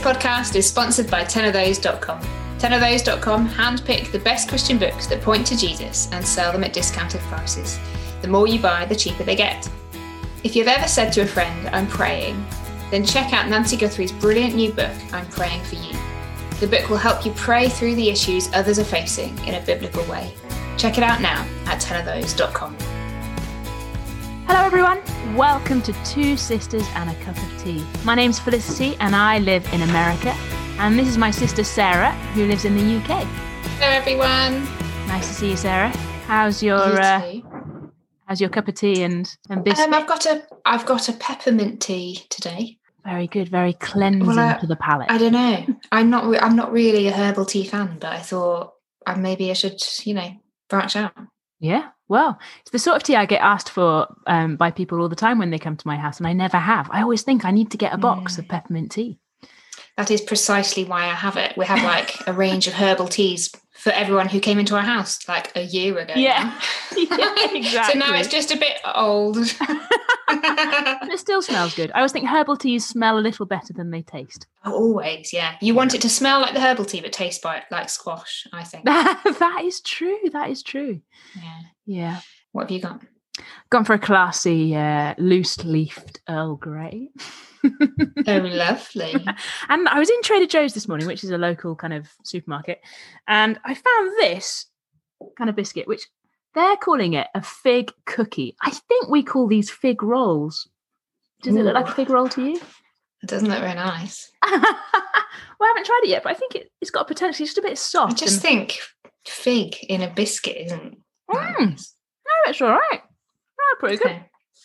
podcast is sponsored by tenofthose.com. Tenofthose.com handpick the best Christian books that point to Jesus and sell them at discounted prices. The more you buy, the cheaper they get. If you've ever said to a friend, "I'm praying," then check out Nancy Guthrie's brilliant new book, I'm Praying for You. The book will help you pray through the issues others are facing in a biblical way. Check it out now at tenofthose.com. Hello everyone, welcome to Two Sisters and a Cup of Tea. My name's Felicity and I live in America, and this is my sister Sarah who lives in the UK. Hello everyone. Nice to see you, Sarah. How's your cup of tea and biscuit? I've got a peppermint tea today. Very good, very cleansing to the palate. I don't know. I'm not really a herbal tea fan, but I thought maybe I should, branch out. Yeah, well, it's the sort of tea I get asked for by people all the time when they come to my house, and I never have. I always think I need to get a box of peppermint tea. That is precisely why I have it. We have a range of herbal teas for everyone who came into our house a year ago. Yeah, yeah, exactly. So now it's just a bit old. It still smells good. I always think herbal teas smell a little better than they taste. Oh, always, yeah. You want it to smell like the herbal tea, but taste like squash, I think. That is true. That is true. Yeah. What have you got? Gone for a classy, loose-leafed Earl Grey. Oh, lovely. And I was in Trader Joe's this morning, which is a local kind of supermarket, and I found this kind of biscuit, which they're calling it a fig cookie. I think we call these fig rolls. Does it look like a fig roll to you? It doesn't look very nice. Well, I haven't tried it yet, but I think it's got potentially just a bit soft. I just think fig in a biscuit isn't nice. No, it's all right. Oh, pretty good.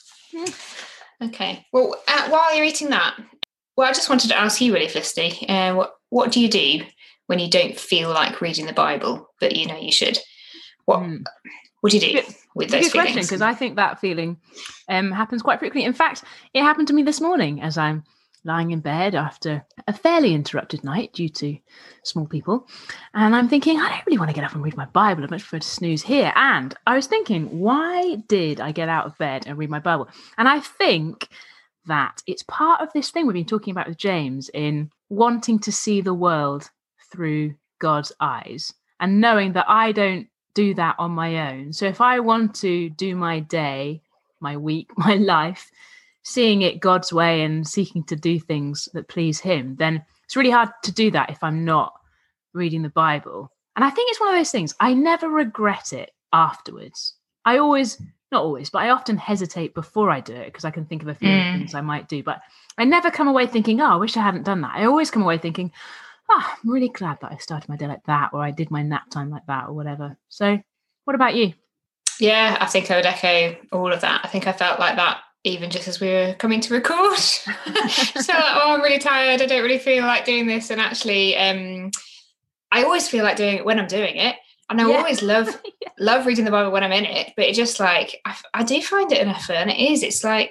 Okay. Well, while you're eating that, I just wanted to ask you really, Felicity, what do you do when you don't feel like reading the Bible, but you know you should? What do you do with those feelings? Good question, because I think that feeling happens quite frequently. In fact, it happened to me this morning as I'm lying in bed after a fairly interrupted night due to small people. And I'm thinking, I don't really want to get up and read my Bible. I'd much prefer to snooze here. And I was thinking, why did I get out of bed and read my Bible? And I think that it's part of this thing we've been talking about with James in wanting to see the world through God's eyes and knowing that I don't do that on my own. So if I want to do my day, my week, my life, seeing it God's way and seeking to do things that please him, then it's really hard to do that if I'm not reading the Bible. And I think it's one of those things, I never regret it afterwards. I often hesitate before I do it because I can think of a few things I might do, but I never come away thinking, I wish I hadn't done that. I always come away thinking, I'm really glad that I started my day like that, or I did my nap time like that, or whatever. So what about you? Yeah, I think I would echo all of that. I think I felt like that even just as we were coming to record. So I'm really tired. I don't really feel like doing this. And actually, I always feel like doing it when I'm doing it. And I always love reading the Bible when I'm in it. But it just I do find it an effort. And I just got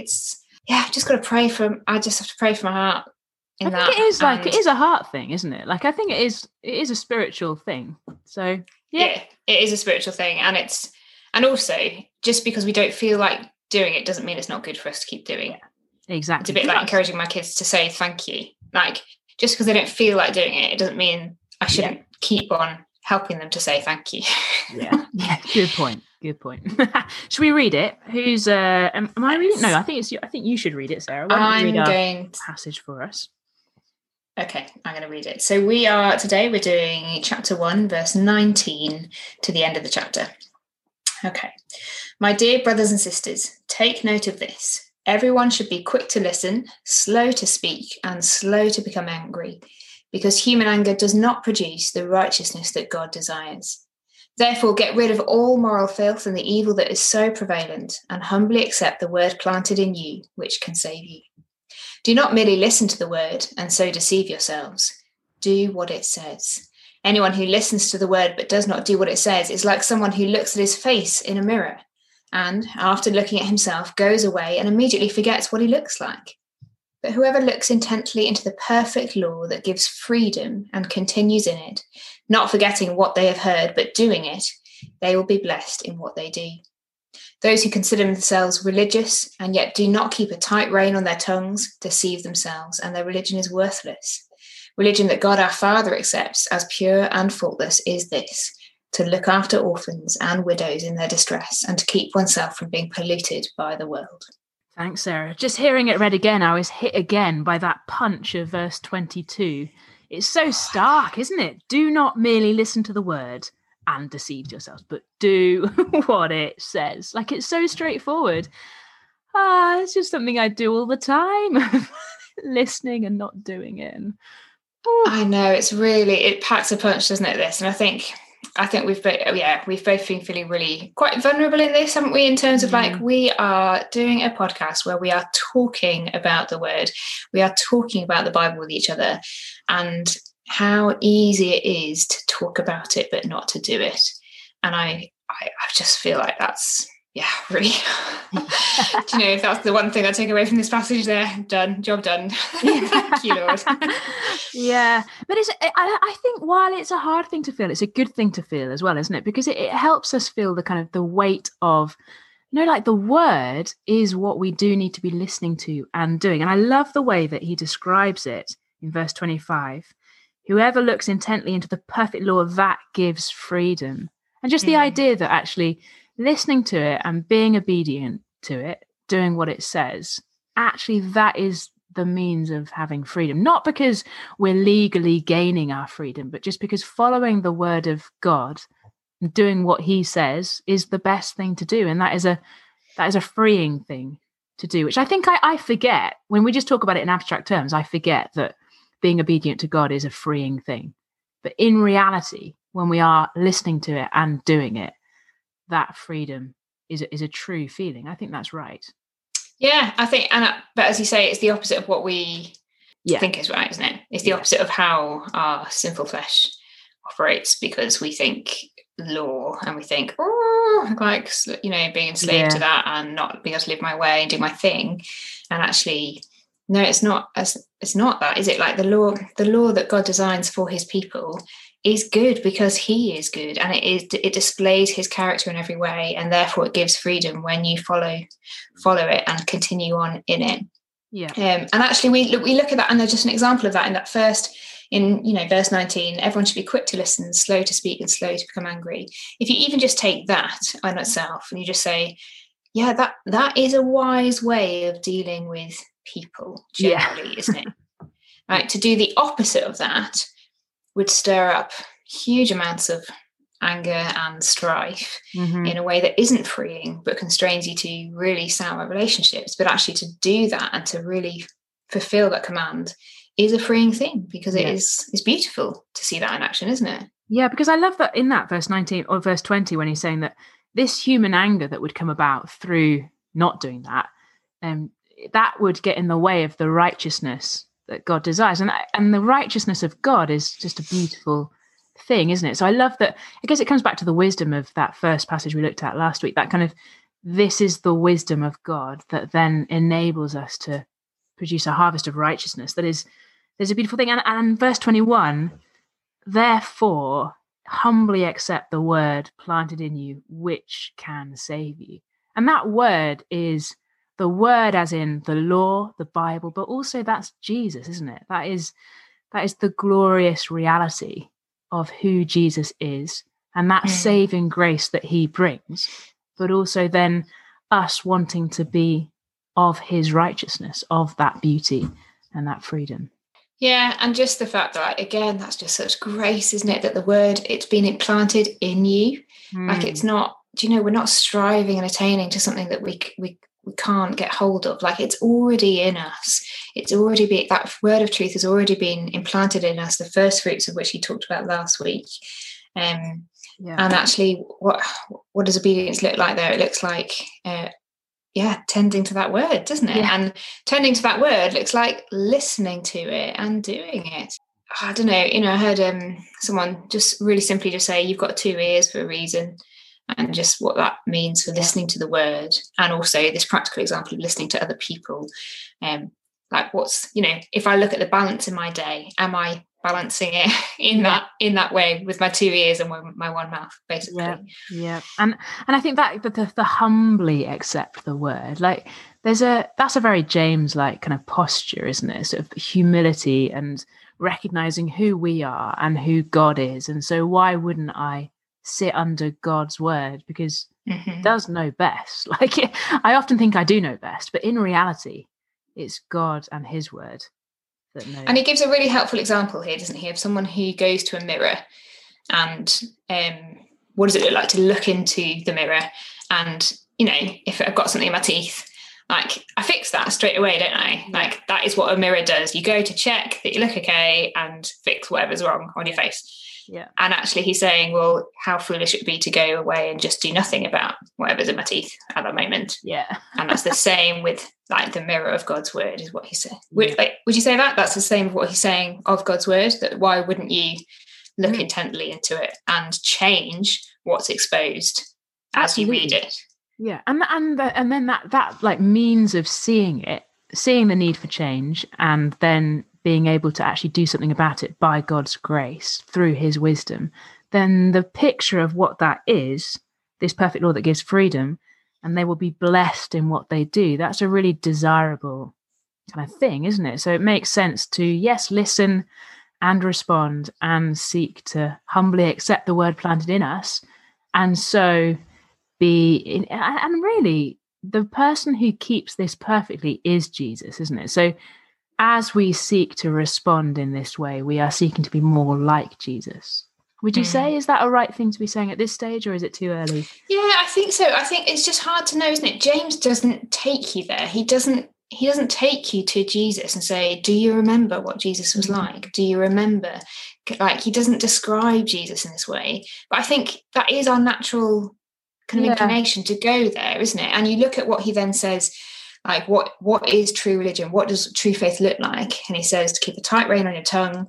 to pray I just have to pray for my heart. I think it is a heart thing, isn't it? I think it is a spiritual thing. So yeah, it is a spiritual thing. And also just because we don't feel like doing it doesn't mean it's not good for us to keep doing it. Exactly. It's a bit like encouraging my kids to say thank you. Just because they don't feel like doing it, it doesn't mean I shouldn't keep on helping them to say thank you. Yeah. Good point. Should we read it? Who's am I reading? No, I think you should read it, Sarah. Why don't you read our passage for us? Okay, I'm going to read it. So we're doing chapter 1, verse 19 to the end of the chapter. Okay. My dear brothers and sisters, take note of this. Everyone should be quick to listen, slow to speak, and slow to become angry, because human anger does not produce the righteousness that God desires. Therefore, get rid of all moral filth and the evil that is so prevalent, and humbly accept the word planted in you, which can save you. Do not merely listen to the word and so deceive yourselves. Do what it says. Anyone who listens to the word but does not do what it says is like someone who looks at his face in a mirror and, after looking at himself, goes away and immediately forgets what he looks like. But whoever looks intently into the perfect law that gives freedom and continues in it, not forgetting what they have heard but doing it, they will be blessed in what they do. Those who consider themselves religious and yet do not keep a tight rein on their tongues deceive themselves, and their religion is worthless. Religion that God our Father accepts as pure and faultless is this: to look after orphans and widows in their distress and to keep oneself from being polluted by the world. Thanks, Sarah. Just hearing it read again, I was hit again by that punch of verse 22. It's so stark, isn't it? Do not merely listen to the word and deceive yourselves, but do what it says. Like, it's so straightforward. It's just something I do all the time. Listening and not doing it. I know, it packs a punch, doesn't it, this? And I think we've both been feeling really quite vulnerable in this, haven't we, in terms of like, we are doing a podcast where we are talking about the word, we are talking about the Bible with each other, and how easy it is to talk about it but not to do it. And I just feel like that's really do you know, if that's the one thing I take away from this passage, there, job done. Thank you, Lord. Yeah, but I think while it's a hard thing to feel, it's a good thing to feel as well, isn't it? Because it helps us feel the kind of the weight of, like, the word is what we do need to be listening to and doing. And I love the way that he describes it in verse 25. Whoever looks intently into the perfect law, that gives freedom. And just the idea that actually listening to it and being obedient to it, doing what it says, actually that is the means of having freedom. Not because we're legally gaining our freedom, but just because following the word of God and doing what he says is the best thing to do. And that is a freeing thing to do, which I think I forget. When we just talk about it in abstract terms, I forget that being obedient to God is a freeing thing. But in reality, when we are listening to it and doing it, that freedom is a true feeling. I think that's right. Yeah, I think, but as you say, it's the opposite of what we think is right, isn't it? It's the opposite of how our sinful flesh operates, because we think law and we think, like, you know, being enslaved to that and not being able to live my way and do my thing. And actually, no, it's not that, is it? Like, the law that God designs for his people is good because he is good, and it displays his character in every way, and therefore it gives freedom when you follow it and continue on in it. Yeah. And actually, we look at that, and there's just an example of that in that first, in verse 19. Everyone should be quick to listen, slow to speak, and slow to become angry. If you even just take that on itself, and you just say, yeah, that is a wise way of dealing with people generally, isn't it? Right, to do the opposite of that would stir up huge amounts of anger and strife in a way that isn't freeing, but constrains you to really sour relationships. But actually, to do that and to really fulfill that command is a freeing thing, because it's beautiful to see that in action, isn't it? Yeah, because I love that in that verse 19 or verse 20, when he's saying that this human anger that would come about through not doing that, that would get in the way of the righteousness that God desires. And the righteousness of God is just a beautiful thing, isn't it? So I love that. I guess it comes back to the wisdom of that first passage we looked at last week, that kind of, this is the wisdom of God that then enables us to produce a harvest of righteousness. There's a beautiful thing. And verse 21, therefore, humbly accept the word planted in you, which can save you. And that word is the word as in the law, the Bible, but also that's Jesus, isn't it? That is the glorious reality of who Jesus is, and that saving grace that he brings, but also then us wanting to be of his righteousness, of that beauty and that freedom. Yeah, and just the fact that, again, that's just such grace, isn't it? That the word, it's been implanted in you. Like, it's not, we're not striving and attaining to something that we can't get hold of. Like, it's already in us. It's already been, that word of truth has already been implanted in us, the first fruits of which he talked about last week. And actually, what does obedience look like there? It looks like, tending to that word, doesn't it? And tending to that word looks like listening to it and doing it. I don't know, I heard someone just really simply just say, you've got 2 ears for a reason. And just what that means for listening to the word, and also this practical example of listening to other people. Like, what's, if I look at the balance in my day, am I balancing it in that way with my 2 ears and my one mouth, basically? Yeah. And I think that the humbly accept the word, like, that's a very James like kind of posture, isn't it? Sort of humility and recognizing who we are and who God is. And so why wouldn't I sit under God's word? Because he does know best. Like, I often think I do know best, but in reality, it's God and his word that know. And he gives a really helpful example here, doesn't he, of someone who goes to a mirror and what does it look like to look into the mirror? And, you know, if I've got something in my teeth, like, I fix that straight away, don't I? Like, that is what a mirror does. You go to check that you look okay and fix whatever's wrong on your face. Yeah. And actually he's saying, well, how foolish it would be to go away and just do nothing about whatever's in my teeth at that moment. Yeah. And that's the same with, like, the mirror of God's word is what he said. Would you say that? That's the same of what he's saying of God's word, that why wouldn't you look intently into it and change what's exposed as you read it? Yeah. And then that like means of seeing it, seeing the need for change, and then being able to actually do something about it by God's grace through his wisdom, then the picture of what that is, this perfect law that gives freedom, and they will be blessed in what they do. That's a really desirable kind of thing, isn't it? So it makes sense to, yes, listen and respond and seek to humbly accept the word planted in us. And so and really the person who keeps this perfectly is Jesus, isn't it? So as we seek to respond in this way, we are seeking to be more like Jesus. Would you say, is that a right thing to be saying at this stage, or is it too early? Yeah, I think so. I think it's just hard to know, isn't it? James doesn't take you there. He doesn't take you to Jesus and say, do you remember what Jesus was like? Do you remember? Like, he doesn't describe Jesus in this way. But I think that is our natural kind of inclination to go there, isn't it? And you look at what he then says, like, what is true religion? What does true faith look like? And he says to keep a tight rein on your tongue,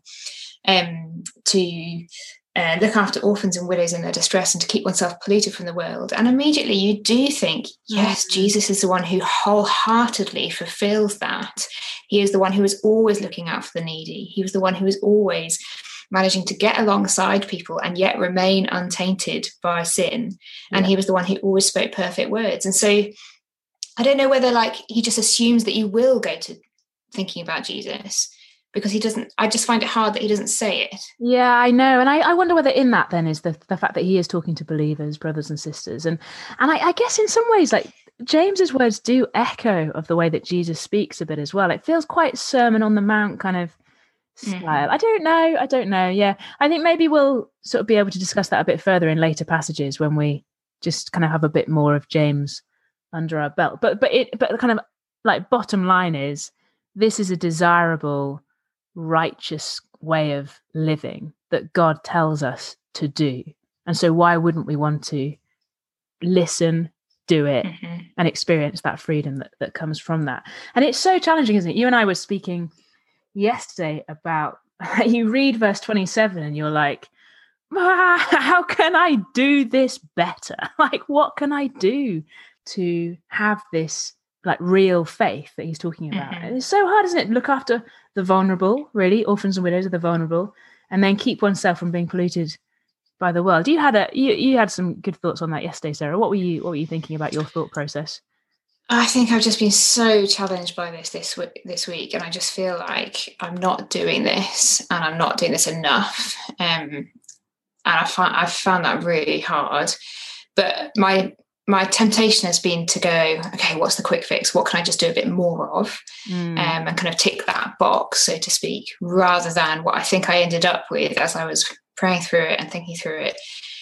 to look after orphans and widows in their distress, and to keep oneself polluted from the world. And immediately you do think, yes, Jesus is the one who wholeheartedly fulfills that. He is the one who is always looking out for the needy. He was the one who is always managing to get alongside people and yet remain untainted by sin. And he was the one who always spoke perfect words. And so I don't know whether, like, he just assumes that you will go to thinking about Jesus, because he doesn't. I just find it hard that he doesn't say it. Yeah, I know. And I wonder whether in that then is the fact that he is talking to believers, brothers and sisters. And I guess in some ways, like, James's words do echo of the way that Jesus speaks a bit as well. It feels quite Sermon on the Mount kind of style. I don't know. Yeah. I think maybe we'll sort of be able to discuss that a bit further in later passages when we just kind of have a bit more of James under our belt. But the kind of, like, bottom line is, this is a desirable, righteous way of living that God tells us to do. And so why wouldn't we want to listen, do it, and experience that freedom that comes from that? And it's so challenging, isn't it? You and I were speaking yesterday about, you read verse 27 and you're like, how can I do this better? Like, what can I do to have this, like, real faith that he's talking about? And it's so hard, isn't it? Look after the vulnerable, really. Orphans and widows are the vulnerable, and then keep oneself from being polluted by the world. You had some good thoughts on that yesterday, Sarah. What were you thinking about your thought process? I think I've just been so challenged by this week, and I just feel like I'm not doing this, and I'm not doing this enough. And I've found that really hard. But my temptation has been to go, okay, what's the quick fix? What can I just do a bit more of? And kind of tick that box, so to speak, rather than what I think I ended up with as I was praying through it and thinking through it,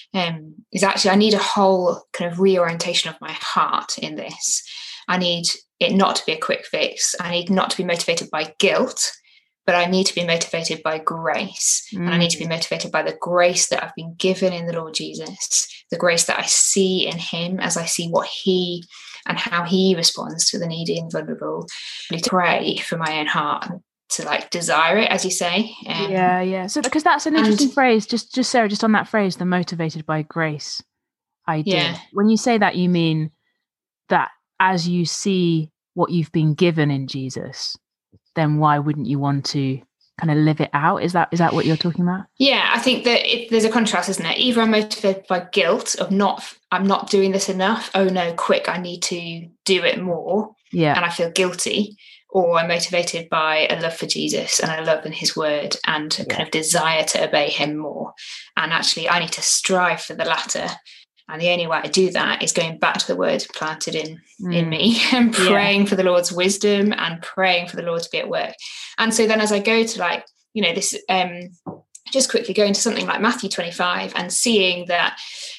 is actually I need a whole kind of reorientation of my heart in this. I need it not to be a quick fix. I need not to be motivated by guilt, but I need to be motivated by grace. And I need to be motivated by the grace that I've been given in the Lord Jesus, the grace that I see in him as I see what he and how he responds to the needy and vulnerable. I need to pray for my own heart to, like, desire it, as you say. Yeah. So, because that's an interesting phrase, just Sarah, just on that phrase, the motivated by grace idea. Yeah. When you say that, you mean that as you see what you've been given in Jesus, then why wouldn't you want to kind of live it out? Is that what you're talking about? Yeah, I think that there's a contrast, isn't it? Either I'm motivated by guilt of I'm not doing this enough. Oh no, quick, I need to do it more. Yeah. And I feel guilty. or I'm motivated by a love for Jesus and a love in his word and a kind of desire to obey him more. And actually, I need to strive for the latter. And the only way I do that is going back to the word planted in me and praying for the Lord's wisdom and praying for the Lord to be at work. And so then as I go to like, you know, this, just quickly going to something like Matthew 25 and seeing that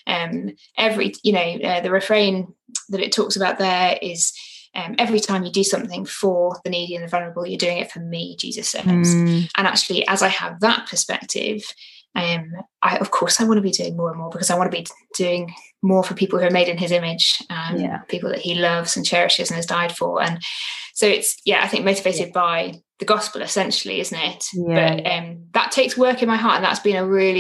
the refrain that it talks about there is, every time you do something for the needy and the vulnerable, you're doing it for me, Jesus says. And actually, as I have that perspective, I want to be doing more and more, because I want to be doing more for people who are made in his image, people that he loves and cherishes and has died for. And so it's, I think motivated by the gospel, essentially, isn't it? But that takes work in my heart. And that's been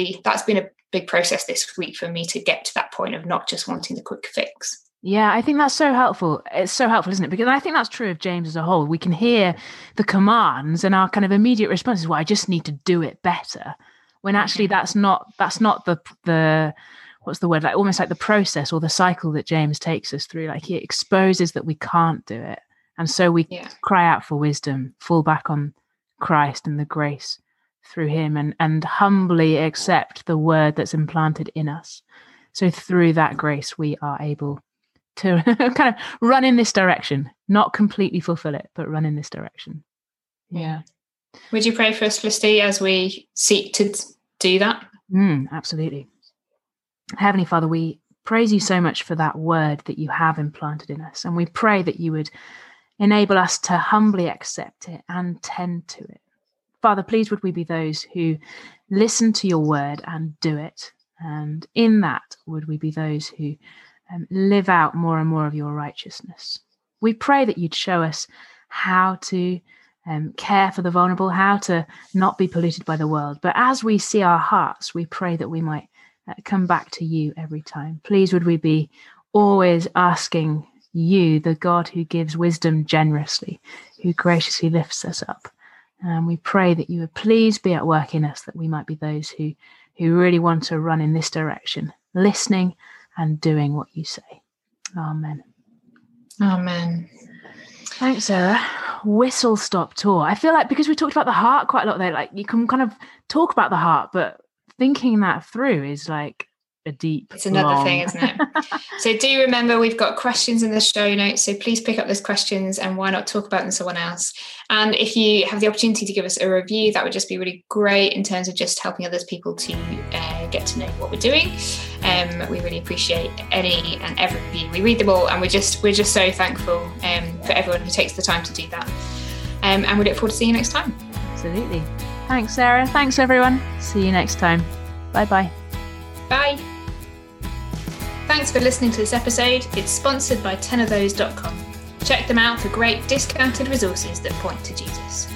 a big process this week for me to get to that point of not just wanting the quick fix. Yeah, I think that's so helpful. It's so helpful, isn't it? Because I think that's true of James as a whole. We can hear the commands and our kind of immediate response is, well, I just need to do it better. When actually that's not the what's the word, like almost like the process or the cycle that James takes us through. Like he exposes that we can't do it. And so we cry out for wisdom, fall back on Christ and the grace through him, and humbly accept the word that's implanted in us. So through that grace, we are able to kind of run in this direction, not completely fulfill it, but run in this direction. Yeah. Would you pray for us, Felicity, as we seek to do that? Absolutely. Heavenly Father, we praise you so much for that word that you have implanted in us. And we pray that you would enable us to humbly accept it and tend to it. Father, please would we be those who listen to your word and do it. And in that, would we be those who live out more and more of your righteousness. We pray that you'd show us how to care for the vulnerable, how to not be polluted by the world. But as we see our hearts, we pray that we might come back to you every time. Please would we be always asking you, the God who gives wisdom generously, who graciously lifts us up. And we pray that you would please be at work in us, that we might be those who really want to run in this direction, listening and doing what you say. Amen. Amen. Thanks, Sarah. Whistle stop tour. I feel like because we talked about the heart quite a lot there, like you can kind of talk about the heart, but thinking that through is like a deep, it's another thing, isn't it? So do remember, we've got questions in the show notes, so please pick up those questions and why not talk about them to someone else. And if you have the opportunity to give us a review, that would just be really great in terms of just helping others people to get to know what we're doing. We really appreciate any and every review. We read them all, and we're just so thankful for everyone who takes the time to do that. And we look forward to seeing you next time. Absolutely. Thanks, Sarah. Thanks, everyone. See you next time. Bye-bye. Bye. Thanks for listening to this episode. It's sponsored by 10ofthose.com. Check them out for great discounted resources that point to Jesus.